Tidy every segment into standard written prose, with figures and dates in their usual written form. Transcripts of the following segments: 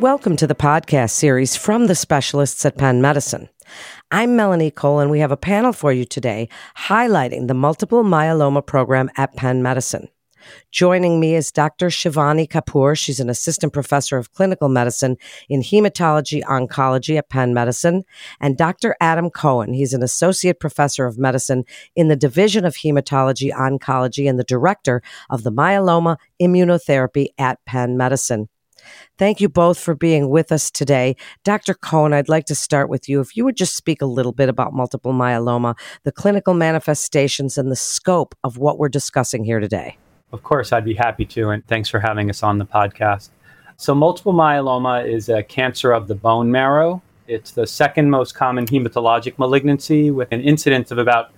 Welcome to the podcast series from the specialists at Penn Medicine. I'm Melanie Cole, and we have a panel for you today highlighting the multiple myeloma program at Penn Medicine. Joining me is Dr. Shivani Kapoor. She's an assistant professor of clinical medicine in hematology oncology at Penn Medicine, and Dr. Adam Cohen. He's an associate professor of medicine in the Division of Hematology Oncology and the director of the myeloma immunotherapy at Penn Medicine. Thank you both for being with us today. Dr. Cohen, I'd like to start with you. If you would just speak a little bit about multiple myeloma, the clinical manifestations, and the scope of what we're discussing here today. Of course, I'd be happy to, and thanks for having us on the podcast. So multiple myeloma is a cancer of the bone marrow. It's the second most common hematologic malignancy, with an incidence of about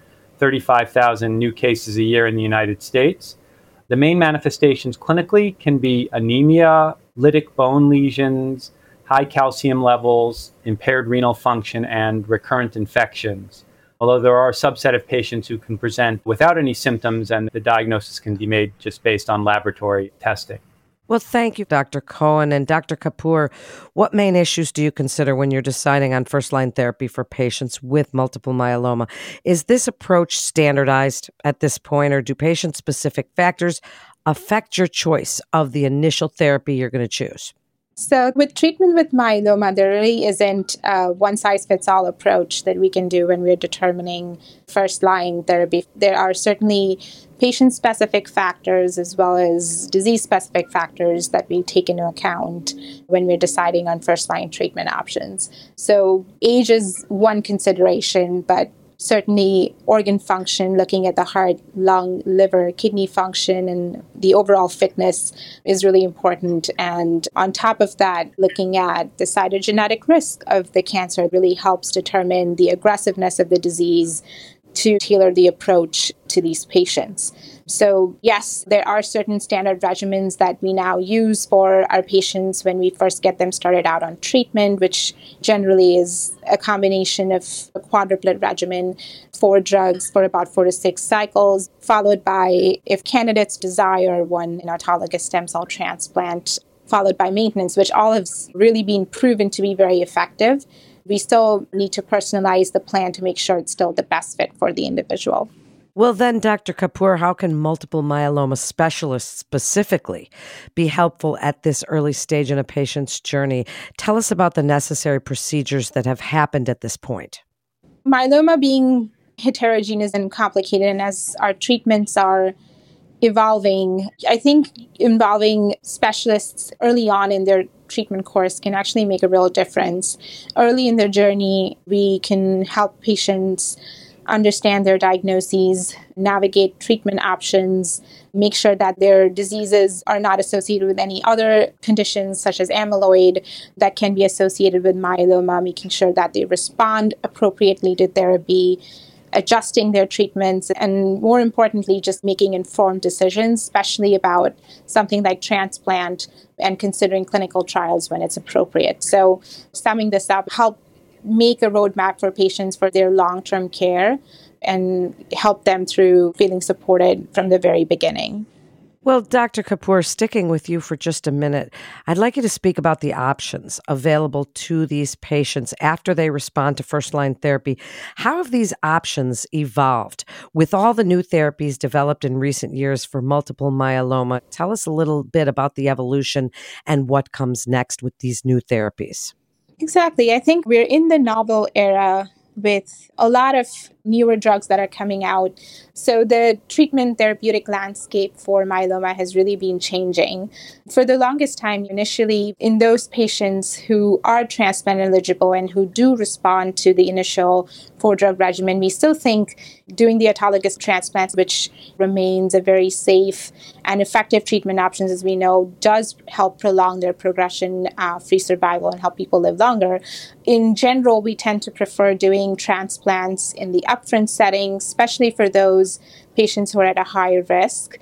35,000 new cases a year in the United States. The main manifestations clinically can be anemia, lytic bone lesions, high calcium levels, impaired renal function, and recurrent infections. Although there are a subset of patients who can present without any symptoms, and the diagnosis can be made just based on laboratory testing. Well, thank you, Dr. Cohen. And Dr. Kapoor, what main issues do you consider when you're deciding on first-line therapy for patients with multiple myeloma? Is this approach standardized at this point, or do patient-specific factors affect your choice of the initial therapy you're going to choose? So with treatment with myeloma, there really isn't a one-size-fits-all approach that we can do when we're determining first-line therapy. There are certainly patient-specific factors as well as disease-specific factors that we take into account when we're deciding on first-line treatment options. So age is one consideration, but certainly organ function, looking at the heart, lung, liver, kidney function, and the overall fitness is really important. And on top of that, looking at the cytogenetic risk of the cancer really helps determine the aggressiveness of the disease to tailor the approach to these patients. So yes, there are certain standard regimens that we now use for our patients when we first get them started out on treatment, which generally is a combination of a quadruplet regimen, 4 drugs for about 4 to 6 cycles, followed by, if candidates desire, an autologous stem cell transplant, followed by maintenance, which all have really been proven to be very effective. We still need to personalize the plan to make sure it's still the best fit for the individual. Well, then, Dr. Kapoor, how can multiple myeloma specialists specifically be helpful at this early stage in a patient's journey? Tell us about the necessary procedures that have happened at this point. Myeloma being heterogeneous and complicated, and as our treatments are evolving, I think involving specialists early on in their treatment course can actually make a real difference. Early in their journey, we can help patients understand their diagnoses, navigate treatment options, make sure that their diseases are not associated with any other conditions such as amyloid that can be associated with myeloma, making sure that they respond appropriately to therapy, adjusting their treatments, and more importantly, just making informed decisions, especially about something like transplant and considering clinical trials when it's appropriate. So summing this up, help make a roadmap for patients for their long-term care and help them through feeling supported from the very beginning. Well, Dr. Kapoor, sticking with you for just a minute, I'd like you to speak about the options available to these patients after they respond to first-line therapy. How have these options evolved with all the new therapies developed in recent years for multiple myeloma? Tell us a little bit about the evolution and what comes next with these new therapies. Exactly. I think we're in the novel era with a lot of newer drugs that are coming out. So the treatment therapeutic landscape for myeloma has really been changing. For the longest time, initially, in those patients who are transplant eligible and who do respond to the initial 4-drug regimen, we still think doing the autologous transplants, which remains a very safe and effective treatment option, as we know, does help prolong their progression-free survival and help people live longer. In general, we tend to prefer doing transplants in the upfront setting, especially for those patients who are at a higher risk.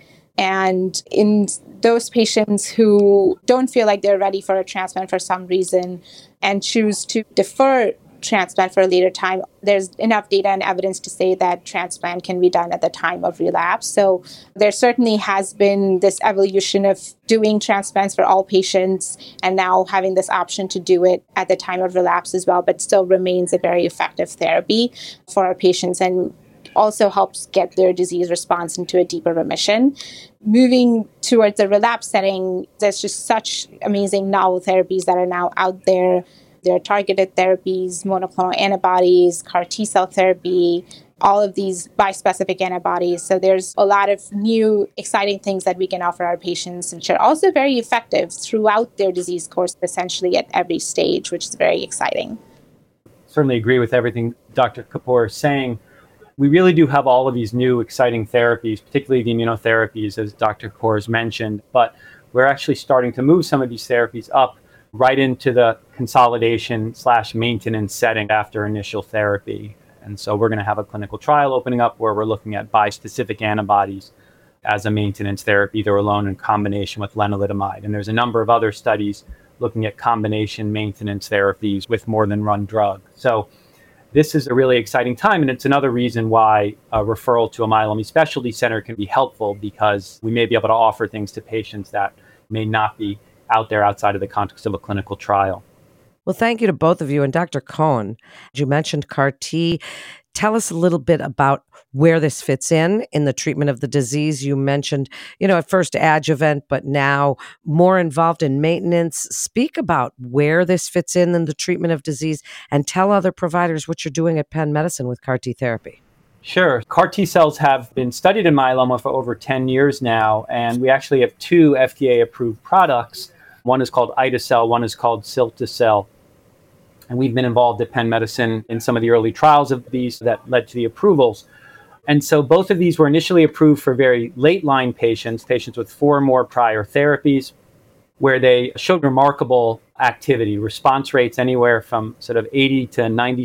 And in those patients who don't feel like they're ready for a transplant for some reason and choose to defer transplant for a later time. There's enough data and evidence to say that transplant can be done at the time of relapse. So there certainly has been this evolution of doing transplants for all patients and now having this option to do it at the time of relapse as well, but still remains a very effective therapy for our patients and also helps get their disease response into a deeper remission. Moving towards the relapse setting, there's just such amazing novel therapies that are now out there. There are targeted therapies, monoclonal antibodies, CAR T-cell therapy, all of these bispecific antibodies. So there's a lot of new, exciting things that we can offer our patients, which are also very effective throughout their disease course, essentially at every stage, which is very exciting. Certainly agree with everything Dr. Kapoor is saying. We really do have all of these new exciting therapies, particularly the immunotherapies, as Dr. Kapoor has mentioned, but we're actually starting to move some of these therapies up right into the consolidation/maintenance setting after initial therapy. And so we're going to have a clinical trial opening up where we're looking at bispecific antibodies as a maintenance therapy, either alone in combination with lenalidomide. And there's a number of other studies looking at combination maintenance therapies with more than one drug. So this is a really exciting time, and it's another reason why a referral to a myeloma specialty center can be helpful, because we may be able to offer things to patients that may not be out there outside of the context of a clinical trial. Well, thank you to both of you. And Dr. Cohen, you mentioned CAR T. Tell us a little bit about where this fits in the treatment of the disease. You mentioned, at first adjuvant, but now more involved in maintenance. Speak about where this fits in the treatment of disease, and tell other providers what you're doing at Penn Medicine with CAR T therapy. Sure. CAR T cells have been studied in myeloma for over 10 years now, and we actually have 2 FDA-approved products. One is called ide-cel, one is called cilta-cel. And we've been involved at Penn Medicine in some of the early trials of these that led to the approvals. And so both of these were initially approved for very late-line patients with 4 or more prior therapies, where they showed remarkable activity, response rates anywhere from sort of 80 to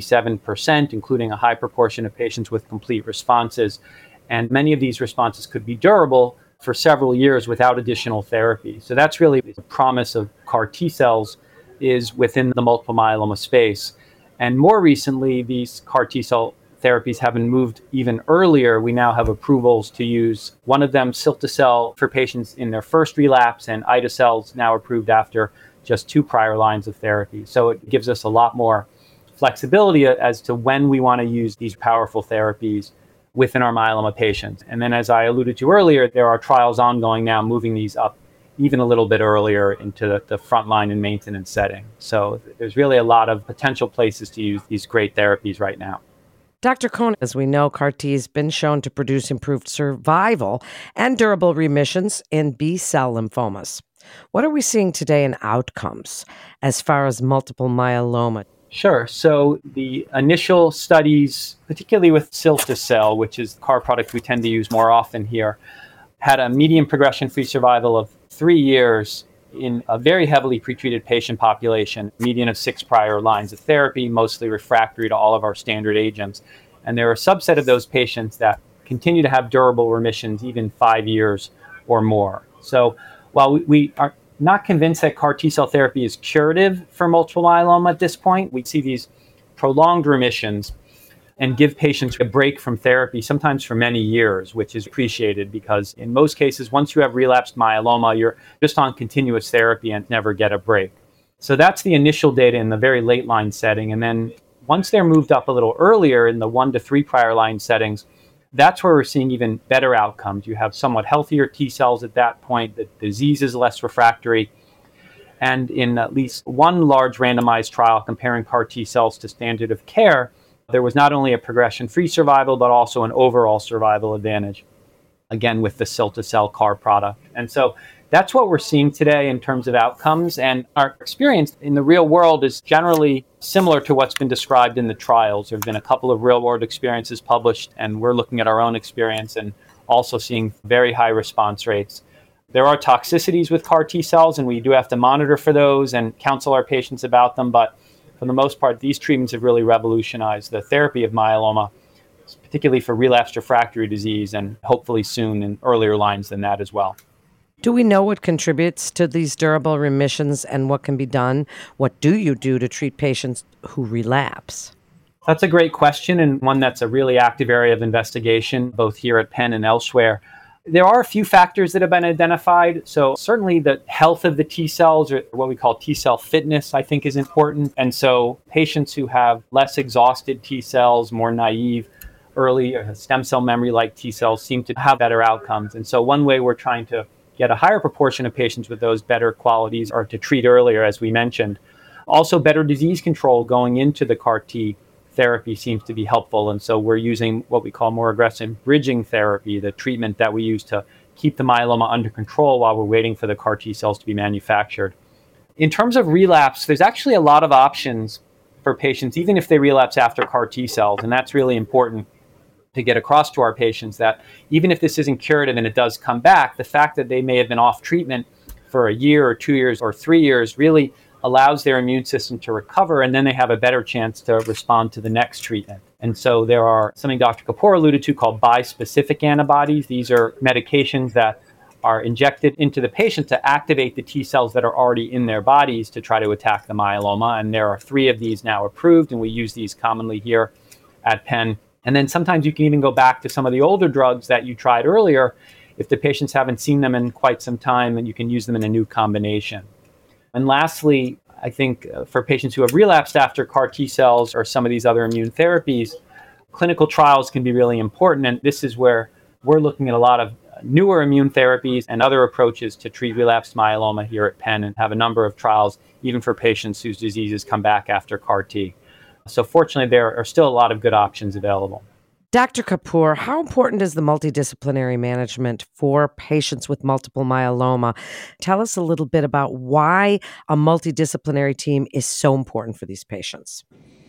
97%, including a high proportion of patients with complete responses. And many of these responses could be durable for several years without additional therapy. So that's really the promise of CAR T cells, is within the multiple myeloma space. And more recently, these CAR T cell therapies have been moved even earlier. We now have approvals to use one of them, cilta-cel, for patients in their first relapse, and ide-cel is now approved after just 2 prior lines of therapy. So it gives us a lot more flexibility as to when we want to use these powerful therapies within our myeloma patients. And then, as I alluded to earlier, there are trials ongoing now moving these up even a little bit earlier into the frontline and maintenance setting. So there's really a lot of potential places to use these great therapies right now. Dr. Cohen, as we know, CAR T has been shown to produce improved survival and durable remissions in B-cell lymphomas. What are we seeing today in outcomes as far as multiple myeloma? Sure. So the initial studies, particularly with cilta-cel, which is the CAR product we tend to use more often here, had a median progression-free survival of 3 years in a very heavily pretreated patient population, median of 6 prior lines of therapy, mostly refractory to all of our standard agents. And there are a subset of those patients that continue to have durable remissions even 5 years or more. So while we are not convinced that CAR T-cell therapy is curative for multiple myeloma at this point, we see these prolonged remissions and give patients a break from therapy, sometimes for many years, which is appreciated, because in most cases, once you have relapsed myeloma, you're just on continuous therapy and never get a break. So that's the initial data in the very late line setting. And then once they're moved up a little earlier in the 1 to 3 prior line settings, that's where we're seeing even better outcomes. You have somewhat healthier T cells at that point, the disease is less refractory. And in at least one large randomized trial comparing CAR T cells to standard of care, there was not only a progression-free survival, but also an overall survival advantage, again, with the cilta-cel CAR product. And so that's what we're seeing today in terms of outcomes. And our experience in the real world is generally similar to what's been described in the trials. There have been a couple of real-world experiences published, and we're looking at our own experience and also seeing very high response rates. There are toxicities with CAR T cells, and we do have to monitor for those and counsel our patients about them. But for the most part, these treatments have really revolutionized the therapy of myeloma, particularly for relapsed refractory disease, and hopefully soon in earlier lines than that as well. Do we know what contributes to these durable remissions and what can be done? What do you do to treat patients who relapse? That's a great question, and one that's a really active area of investigation, both here at Penn and elsewhere. There are a few factors that have been identified. So certainly the health of the T cells, or what we call T cell fitness, I think is important. And so patients who have less exhausted T cells, more naive, early stem cell memory-like T cells seem to have better outcomes. And so one way we're trying to get a higher proportion of patients with those better qualities are to treat earlier, as we mentioned. Also, better disease control going into the CAR T therapy seems to be helpful. And so we're using what we call more aggressive bridging therapy, the treatment that we use to keep the myeloma under control while we're waiting for the CAR T cells to be manufactured. In terms of relapse, there's actually a lot of options for patients, even if they relapse after CAR T cells. And that's really important to get across to our patients, that even if this isn't curative and it does come back, the fact that they may have been off treatment for a year or 2 years or 3 years really allows their immune system to recover, and then they have a better chance to respond to the next treatment. And so there are something Dr. Kapoor alluded to called bispecific antibodies. These are medications that are injected into the patient to activate the T cells that are already in their bodies to try to attack the myeloma. And there are 3 of these now approved, and we use these commonly here at Penn. And then sometimes you can even go back to some of the older drugs that you tried earlier if the patients haven't seen them in quite some time, and you can use them in a new combination. And lastly, I think for patients who have relapsed after CAR T cells or some of these other immune therapies, clinical trials can be really important. And this is where we're looking at a lot of newer immune therapies and other approaches to treat relapsed myeloma here at Penn, and have a number of trials even for patients whose diseases come back after CAR T. So fortunately, there are still a lot of good options available. Dr. Kapoor, how important is the multidisciplinary management for patients with multiple myeloma? Tell us a little bit about why a multidisciplinary team is so important for these patients.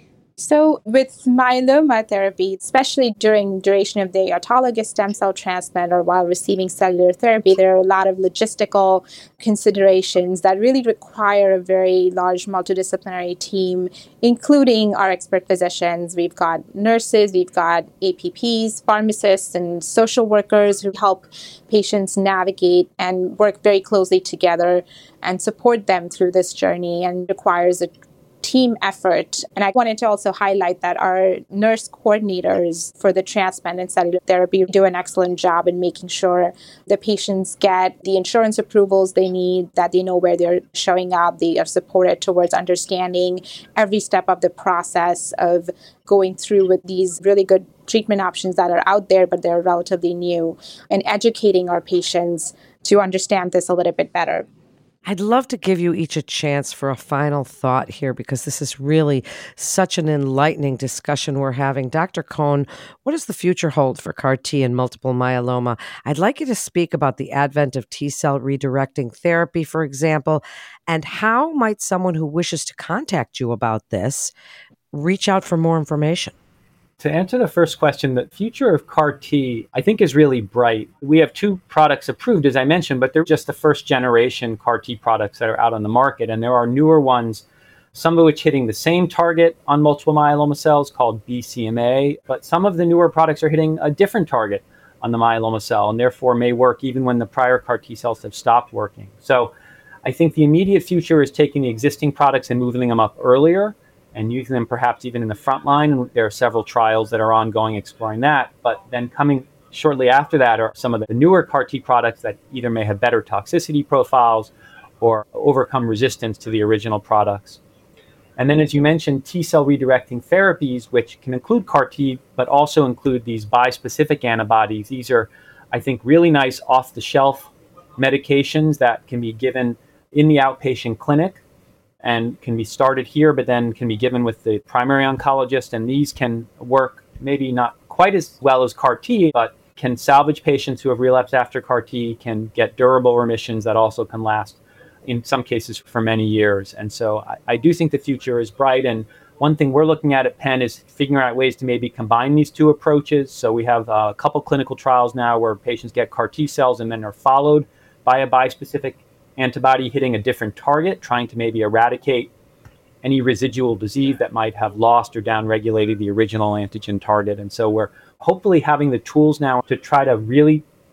So with myeloma therapy, especially during duration of the autologous stem cell transplant or while receiving cellular therapy, there are a lot of logistical considerations that really require a very large multidisciplinary team, including our expert physicians. We've got nurses, we've got APPs, pharmacists, and social workers who help patients navigate and work very closely together and support them through this journey, and requires a team effort. And I wanted to also highlight that our nurse coordinators for the transplant and cellular therapy do an excellent job in making sure the patients get the insurance approvals they need, that they know where they're showing up, they are supported towards understanding every step of the process of going through with these really good treatment options that are out there, but they're relatively new, and educating our patients to understand this a little bit better. I'd love to give you each a chance for a final thought here, because this is really such an enlightening discussion we're having. Dr. Cohn, what does the future hold for CAR T and multiple myeloma? I'd like you to speak about the advent of T cell redirecting therapy, for example, and how might someone who wishes to contact you about this reach out for more information? To answer the first question, the future of CAR T, I think, is really bright. We have 2 products approved, as I mentioned, but they're just the first generation CAR T products that are out on the market. And there are newer ones, some of which hitting the same target on multiple myeloma cells called BCMA, but some of the newer products are hitting a different target on the myeloma cell, and therefore may work even when the prior CAR T cells have stopped working. So I think the immediate future is taking the existing products and moving them up earlier, and using them perhaps even in the front line. And there are several trials that are ongoing exploring that. But then coming shortly after that are some of the newer CAR T products that either may have better toxicity profiles or overcome resistance to the original products. And then, as you mentioned, T cell redirecting therapies, which can include CAR T, but also include these bispecific antibodies. These are, I think, really nice off-the-shelf medications that can be given in the outpatient clinic and can be started here, but then can be given with the primary oncologist. And these can work maybe not quite as well as CAR T, but can salvage patients who have relapsed after CAR T, can get durable remissions that also can last, in some cases, for many years. And so I do think the future is bright. And one thing we're looking at Penn is figuring out ways to maybe combine these 2 approaches. So we have a couple clinical trials now where patients get CAR T cells and then are followed by a bispecific antibody hitting a different target, trying to maybe eradicate any residual disease that might have lost or downregulated the original antigen target. And so we're hopefully having the tools now to try to really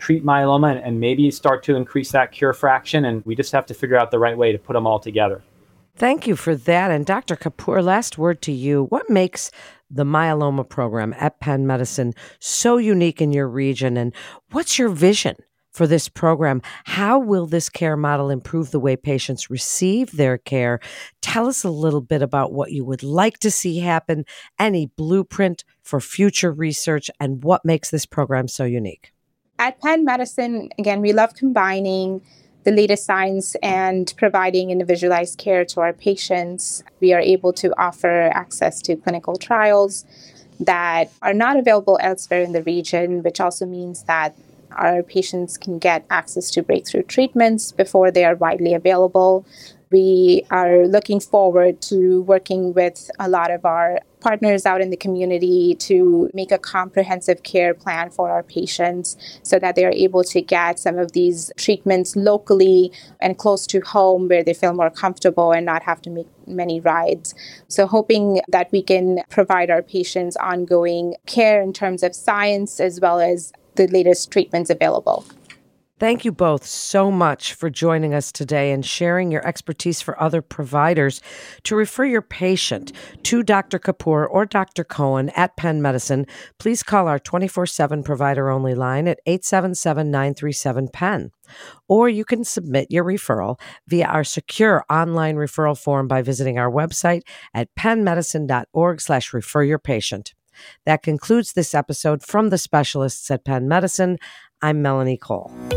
treat myeloma and maybe start to increase that cure fraction. And we just have to figure out the right way to put them all together. Thank you for that. And Dr. Kapoor, last word to you. What makes the myeloma program at Penn Medicine so unique in your region? And what's your vision for this program? How will this care model improve the way patients receive their care? Tell us a little bit about what you would like to see happen, any blueprint for future research, and what makes this program so unique. At Penn Medicine, again, we love combining the latest science and providing individualized care to our patients. We are able to offer access to clinical trials that are not available elsewhere in the region, which also means that our patients can get access to breakthrough treatments before they are widely available. We are looking forward to working with a lot of our partners out in the community to make a comprehensive care plan for our patients so that they are able to get some of these treatments locally and close to home where they feel more comfortable and not have to make many rides. So hoping that we can provide our patients ongoing care in terms of science as well as the latest treatments available. Thank you both so much for joining us today and sharing your expertise for other providers. To refer your patient to Dr. Kapoor or Dr. Cohen at Penn Medicine, please call our 24/7 provider-only line at 877-937-PENN. Or you can submit your referral via our secure online referral form by visiting our website at pennmedicine.org/referyourpatient. That concludes this episode from the specialists at Penn Medicine. I'm Melanie Cole.